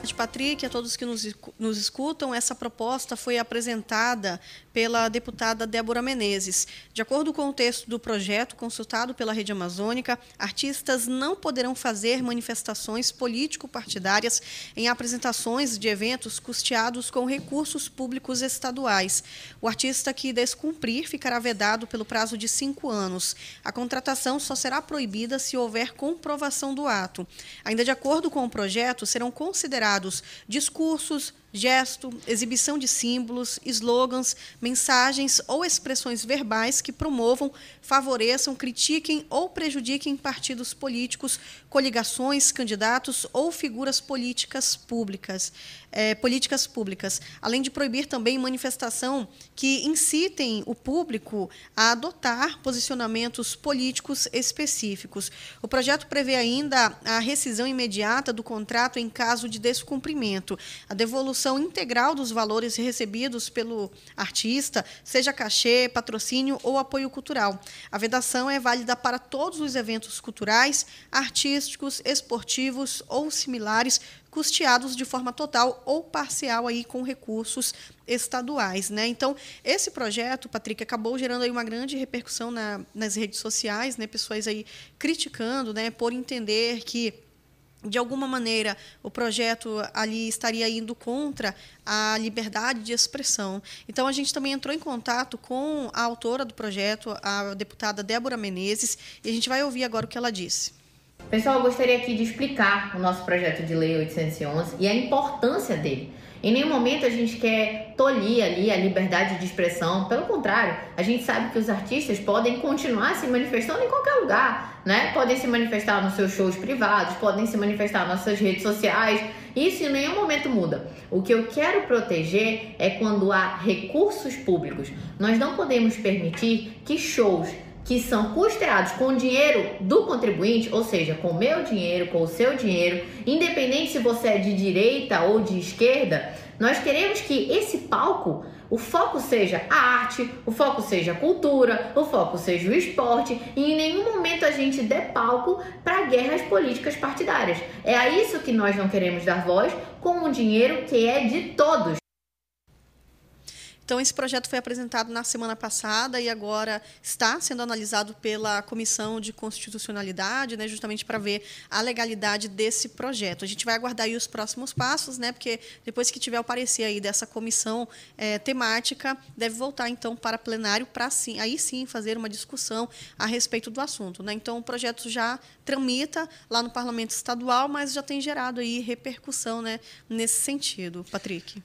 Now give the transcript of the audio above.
Patrick, a todos que nos escutam, essa proposta foi apresentada pela deputada Débora Menezes. De acordo com o texto do projeto consultado pela Rede Amazônica, artistas não poderão fazer manifestações político-partidárias em apresentações de eventos custeados com recursos públicos estaduais. O artista que descumprir ficará vedado pelo prazo de 5 anos. A contratação só será proibida se houver comprovação do ato. Ainda de acordo com o projeto, serão considerados discursos, gesto, exibição de símbolos, slogans, mensagens ou expressões verbais que promovam, favoreçam, critiquem ou prejudiquem partidos políticos, coligações, candidatos ou figuras políticas públicas. Além de proibir também manifestação que incitem o público a adotar posicionamentos políticos específicos. O projeto prevê ainda a rescisão imediata do contrato em caso de descumprimento, a devolução integral dos valores recebidos pelo artista, seja cachê, patrocínio ou apoio cultural. A vedação é válida para todos os eventos culturais, artísticos, esportivos ou similares, custeados de forma total ou parcial aí com recursos estaduais, né? Então, esse projeto, Patrick, acabou gerando aí uma grande repercussão nas redes sociais, né? Pessoas aí criticando, né? Por entender que de alguma maneira, o projeto ali estaria indo contra a liberdade de expressão. Então, a gente também entrou em contato com a autora do projeto, a deputada Débora Menezes, e a gente vai ouvir agora o que ela disse. Pessoal, eu gostaria aqui de explicar o nosso projeto de lei 811 e a importância dele. Em nenhum momento a gente quer tolir ali a liberdade de expressão. Pelo contrário, a gente sabe que os artistas podem continuar se manifestando em qualquer lugar, né? Podem se manifestar nos seus shows privados, podem se manifestar nas suas redes sociais. Isso em nenhum momento muda. O que eu quero proteger é quando há recursos públicos. Nós não podemos permitir que shows que são custeados com dinheiro do contribuinte, ou seja, com o meu dinheiro, com o seu dinheiro, independente se você é de direita ou de esquerda, nós queremos que esse palco, o foco seja a arte, o foco seja a cultura, o foco seja o esporte, e em nenhum momento a gente dê palco para guerras políticas partidárias. É a isso que nós não queremos dar voz, com o dinheiro que é de todos. Então, esse projeto foi apresentado na semana passada e agora está sendo analisado pela Comissão de Constitucionalidade, né, justamente para ver a legalidade desse projeto. A gente vai aguardar aí os próximos passos, né, porque depois que tiver o parecer aí dessa comissão temática, deve voltar, então, para plenário para, aí sim, fazer uma discussão a respeito do assunto, né? Então, o projeto já tramita lá no Parlamento Estadual, mas já tem gerado aí repercussão, né, nesse sentido, Patrick.